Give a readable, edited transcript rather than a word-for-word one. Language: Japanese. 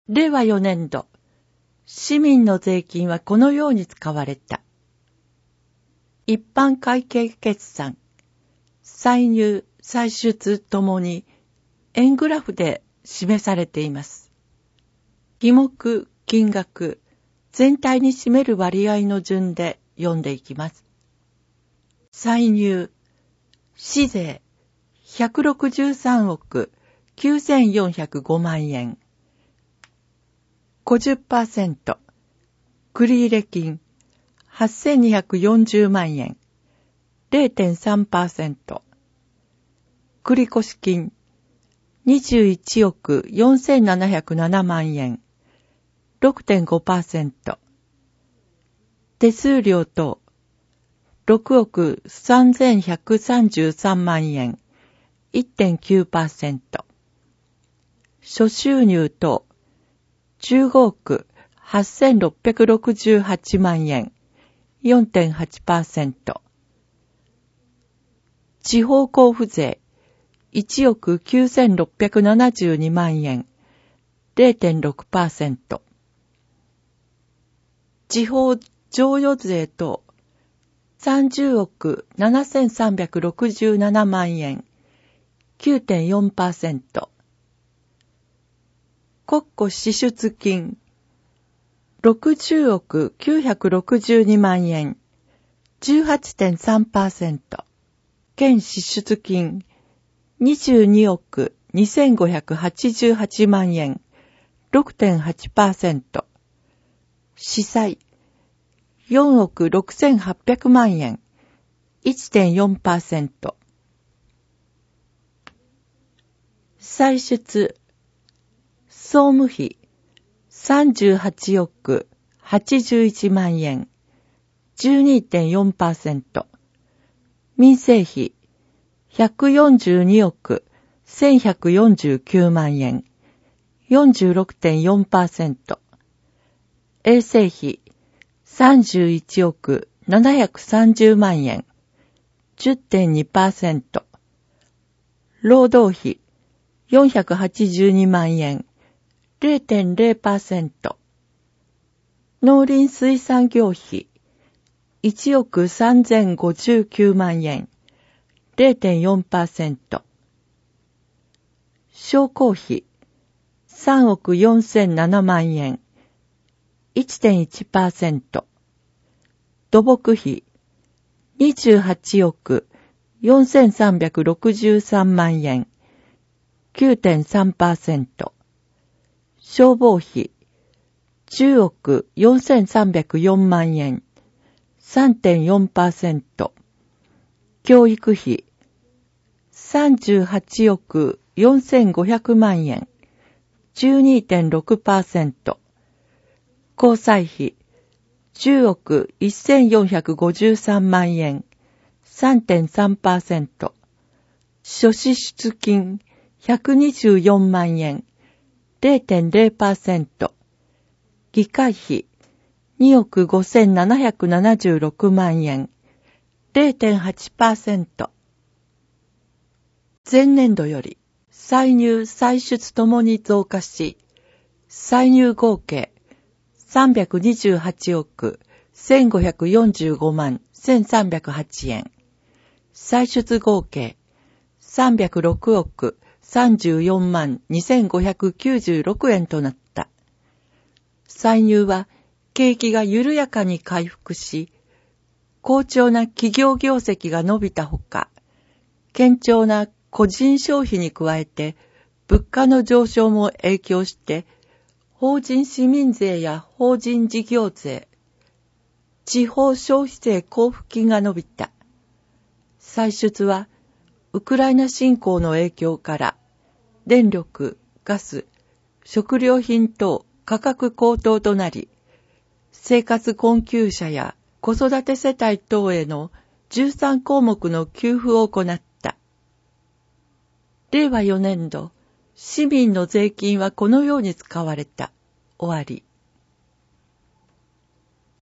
令和4年度、市民の税金はこのように使われた。一般会計決算、歳入、歳出ともに円グラフで示されています。費目、金額、全体に占める割合の順で読んでいきます。歳入、市税、163億9405万円。50%、繰入金、8240万円。0.3%。繰越金、21億4707万円。6.5%。手数料等、6億3133万円。1.9%。諸収入等、15億8668万円。4.8%。地方交付税、1億9672万円。0.6%。地方譲与税等、30億7367万円。9.4%。国庫支出金、60億962万円。18.3%。県支出金、22億2588万円。6.8%。司歳、4億6800万円。1.4%。歳出、総務費、38億81万円。12.4%。民生費、142億1149万円。46.4%。衛生費、31億730万円。10.2%。労働費、482万円。0.0%。農林水産業費、1億3059万円。0.4%。商工費、3億4007万円。1.1%。土木費、28億4363万円。9.3%。消防費、10億4304万円。3.4%。教育費、38億4500万円。12.6%。交際費、10億1453万円。3.3%。諸支出金、124万円。0.0%。議会費、2億5776万円。0.8%。前年度より歳入歳出ともに増加し、歳入合計328億1545万1308円。歳出合計306億34万2596円となった。歳入は景気が緩やかに回復し、好調な企業業績が伸びたほか、堅調な個人消費に加えて物価の上昇も影響して、法人市民税や法人事業税、地方消費税交付金が伸びた。歳出はウクライナ侵攻の影響から電力、ガス、食料品等価格高騰となり、生活困窮者や子育て世帯等への13項目の給付を行った。令和4年度、市民の税金はこのように使われた。終わり。